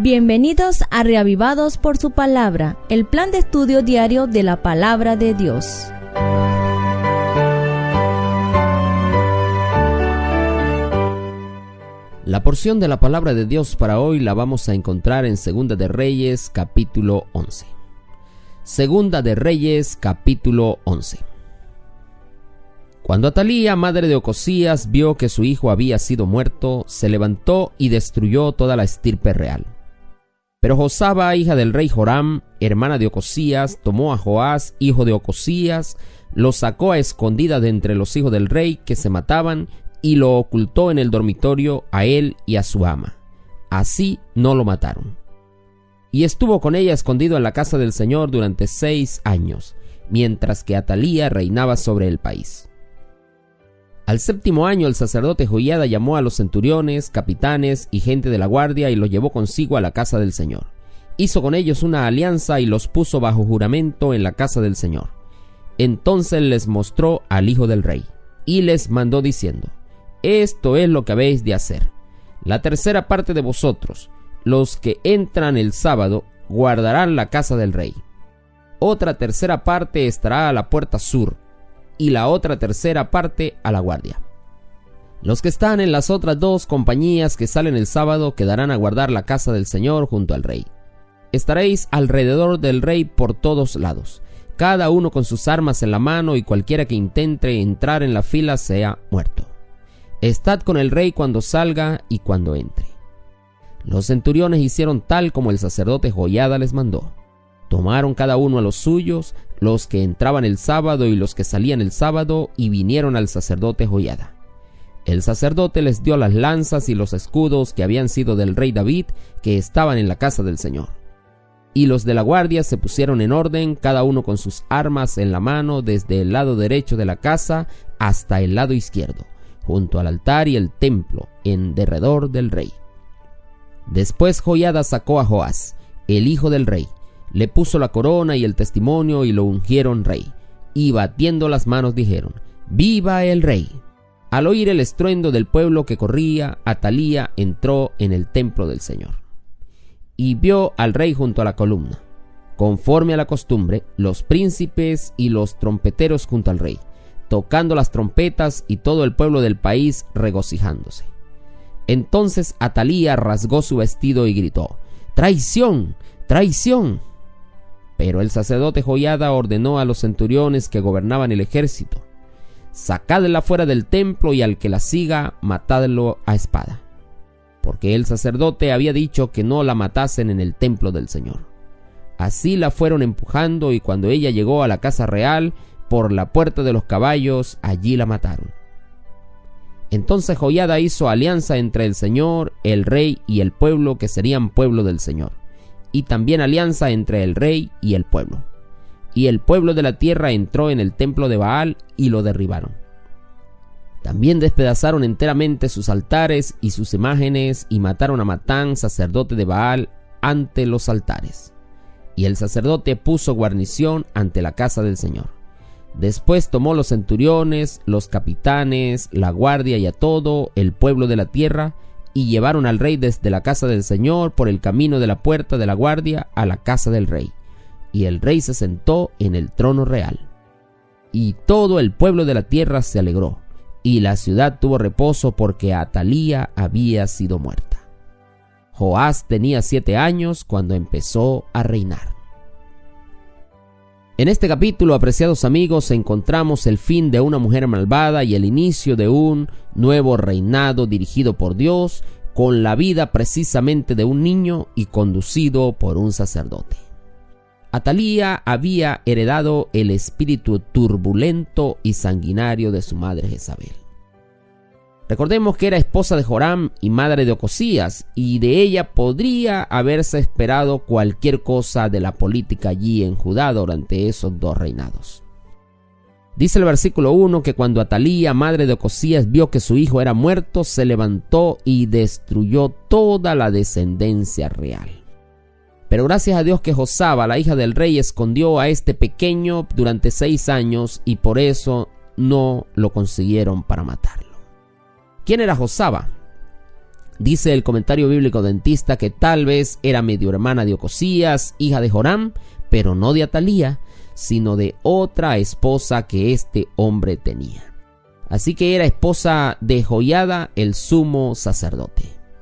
Bienvenidos a Reavivados por su Palabra, el plan de estudio diario de la Palabra de Dios. La porción de la Palabra de Dios para hoy la vamos a encontrar en Segunda de Reyes, capítulo 11. Segunda de Reyes, capítulo 11. Cuando Atalía, madre de Ocosías, vio que su hijo había sido muerto, se levantó y destruyó toda la estirpe real. Pero Josaba, hija del rey Joram, hermana de Ocosías, tomó a Joás, hijo de Ocosías, lo sacó a escondida de entre los hijos del rey que se mataban y lo ocultó en el dormitorio a él y a su ama. Así no lo mataron. Y estuvo con ella escondido en la casa del Señor durante 6 años, mientras que Atalía reinaba sobre el país. Al 7º año el sacerdote Joiada llamó a los centuriones, capitanes y gente de la guardia y los llevó consigo a la casa del Señor. Hizo con ellos una alianza y los puso bajo juramento en la casa del Señor. Entonces les mostró al hijo del rey y les mandó diciendo: esto es lo que habéis de hacer. La tercera parte de vosotros, los que entran el sábado, guardarán la casa del rey. Otra tercera parte estará a la puerta sur, y la otra tercera parte a la guardia. Los que están en las otras 2 compañías que salen el sábado quedarán a guardar la casa del Señor junto al rey. Estaréis alrededor del rey por todos lados, cada uno con sus armas en la mano, y cualquiera que intente entrar en la fila sea muerto. Estad con el rey cuando salga y cuando entre. Los centuriones hicieron tal como el sacerdote Joiada les mandó. Tomaron cada uno a los suyos, los que entraban el sábado y los que salían el sábado, y vinieron al sacerdote Joiada. El sacerdote les dio las lanzas y los escudos que habían sido del rey David, que estaban en la casa del Señor. Y los de la guardia se pusieron en orden, cada uno con sus armas en la mano, desde el lado derecho de la casa hasta el lado izquierdo, junto al altar y el templo, en derredor del rey. Después Joiada sacó a Joás, el hijo del rey, le puso la corona y el testimonio y lo ungieron rey, y batiendo las manos dijeron: ¡Viva el rey! Al oír el estruendo del pueblo que corría, Atalía entró en el templo del Señor y vio al rey junto a la columna. Conforme a la costumbre, los príncipes y los trompeteros junto al rey, tocando las trompetas, y todo el pueblo del país regocijándose. Entonces Atalía rasgó su vestido y gritó: ¡Traición! ¡Traición! Pero el sacerdote Joiada ordenó a los centuriones que gobernaban el ejército: sacadla fuera del templo, y al que la siga, matadlo a espada. Porque el sacerdote había dicho que no la matasen en el templo del Señor. Así la fueron empujando, y cuando ella llegó a la casa real, por la puerta de los caballos, allí la mataron. Entonces Joiada hizo alianza entre el Señor, el rey y el pueblo, que serían pueblo del Señor, y también alianza entre el rey y el pueblo. Y el pueblo de la tierra entró en el templo de Baal y lo derribaron. También despedazaron enteramente sus altares y sus imágenes, y mataron a Matán, sacerdote de Baal, ante los altares. Y el sacerdote puso guarnición ante la casa del Señor. Después tomó los centuriones, los capitanes, la guardia y a todo el pueblo de la tierra, y llevaron al rey desde la casa del Señor por el camino de la puerta de la guardia a la casa del rey. Y el rey se sentó en el trono real. Y todo el pueblo de la tierra se alegró, y la ciudad tuvo reposo porque Atalía había sido muerta. Joás tenía 7 años cuando empezó a reinar. En este capítulo, apreciados amigos, encontramos el fin de una mujer malvada y el inicio de un nuevo reinado dirigido por Dios, con la vida precisamente de un niño y conducido por un sacerdote. Atalía había heredado el espíritu turbulento y sanguinario de su madre Jezabel. Recordemos que era esposa de Joram y madre de Ocosías, y de ella podría haberse esperado cualquier cosa de la política allí en Judá durante esos 2 reinados. Dice el versículo 1 que cuando Atalía, madre de Ocosías, vio que su hijo era muerto, se levantó y destruyó toda la descendencia real. Pero gracias a Dios que Josaba, la hija del rey, escondió a este pequeño durante 6 años, y por eso no lo consiguieron para matarlo. ¿Quién era Josaba? Dice el comentario bíblico adventista que tal vez era medio hermana de Ocosías, hija de Joram, pero no de Atalía, sino de otra esposa que este hombre tenía. Así que era esposa de Joiada, el sumo sacerdote.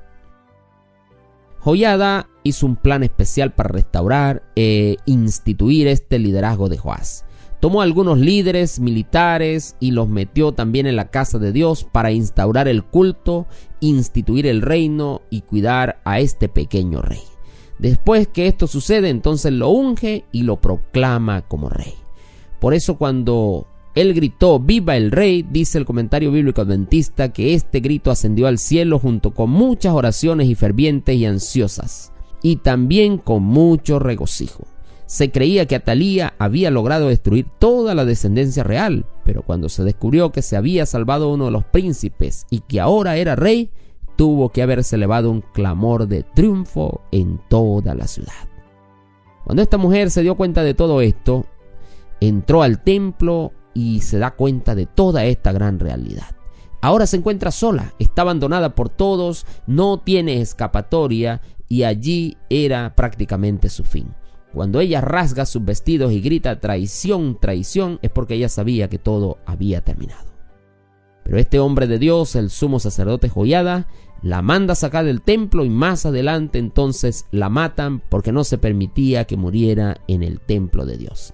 Joiada hizo un plan especial para restaurar e instituir este liderazgo de Joás. Tomó a algunos líderes militares y los metió también en la casa de Dios para instaurar el culto, instituir el reino y cuidar a este pequeño rey. Después que esto sucede, entonces lo unge y lo proclama como rey. Por eso cuando él gritó "¡Viva el rey!", dice el comentario bíblico adventista que este grito ascendió al cielo junto con muchas oraciones y fervientes y ansiosas, y también con mucho regocijo. Se creía que Atalía había logrado destruir toda la descendencia real, pero cuando se descubrió que se había salvado uno de los príncipes y que ahora era rey, tuvo que haberse elevado un clamor de triunfo en toda la ciudad. Cuando esta mujer se dio cuenta de todo esto, entró al templo y se da cuenta de toda esta gran realidad. Ahora se encuentra sola, está abandonada por todos, no tiene escapatoria y allí era prácticamente su fin. Cuando ella rasga sus vestidos y grita "traición, traición", es porque ella sabía que todo había terminado. Pero este hombre de Dios, el sumo sacerdote Joiada, la manda a sacar del templo y más adelante entonces la matan porque no se permitía que muriera en el templo de Dios.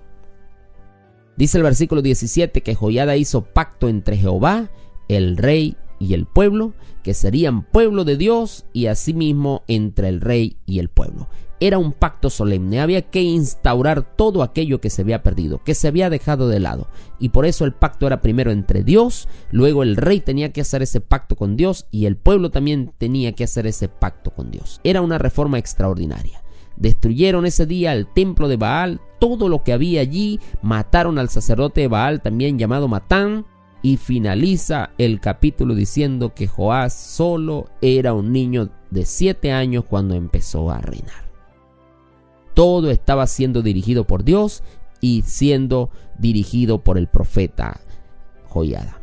Dice el versículo 17 que Joiada hizo pacto entre Jehová, el rey y el pueblo, que serían pueblo de Dios, y asimismo entre el rey y el pueblo. Era un pacto solemne, había que instaurar todo aquello que se había perdido, que se había dejado de lado, y por eso el pacto era primero entre Dios, luego el rey tenía que hacer ese pacto con Dios y el pueblo también tenía que hacer ese pacto con Dios. Era una reforma extraordinaria. Destruyeron ese día el templo de Baal, todo lo que había allí, mataron al sacerdote de Baal también llamado Matán, y finaliza el capítulo diciendo que Joás solo era un niño de 7 años cuando empezó a reinar. Todo estaba siendo dirigido por Dios y siendo dirigido por el profeta Joiada.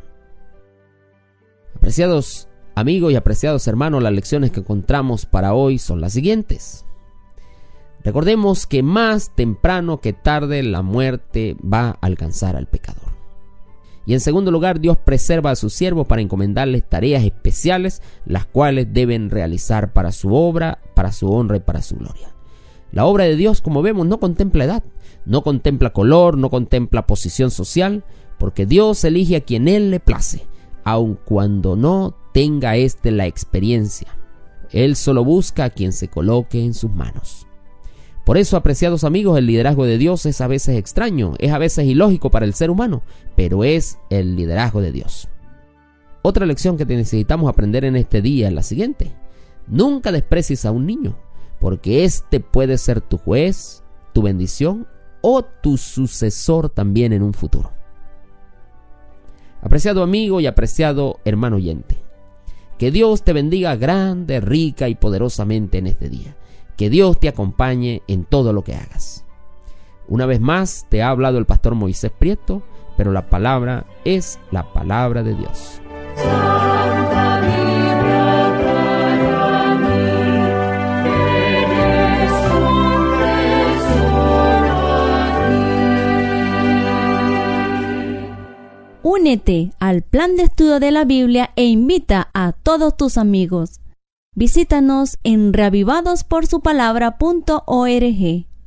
Apreciados amigos y apreciados hermanos, las lecciones que encontramos para hoy son las siguientes. Recordemos que más temprano que tarde la muerte va a alcanzar al pecador. Y en segundo lugar, Dios preserva a sus siervos para encomendarles tareas especiales, las cuales deben realizar para su obra, para su honra y para su gloria. La obra de Dios, como vemos, no contempla edad, no contempla color, no contempla posición social, porque Dios elige a quien Él le place, aun cuando no tenga la experiencia. Él solo busca a quien se coloque en sus manos. Por eso, apreciados amigos, el liderazgo de Dios es a veces extraño, es a veces ilógico para el ser humano, pero es el liderazgo de Dios. Otra lección que necesitamos aprender en este día es la siguiente: nunca desprecies a un niño, porque este puede ser tu juez, tu bendición o tu sucesor también en un futuro. Apreciado amigo y apreciado hermano oyente, que Dios te bendiga grande, rica y poderosamente en este día. Que Dios te acompañe en todo lo que hagas. Una vez más te ha hablado el pastor Moisés Prieto, pero la palabra es la palabra de Dios. Santa Biblia para mí, eres un tesoro aquí. Únete al plan de estudio de la Biblia e invita a todos tus amigos. Visítanos en reavivadosporsupalabra.org.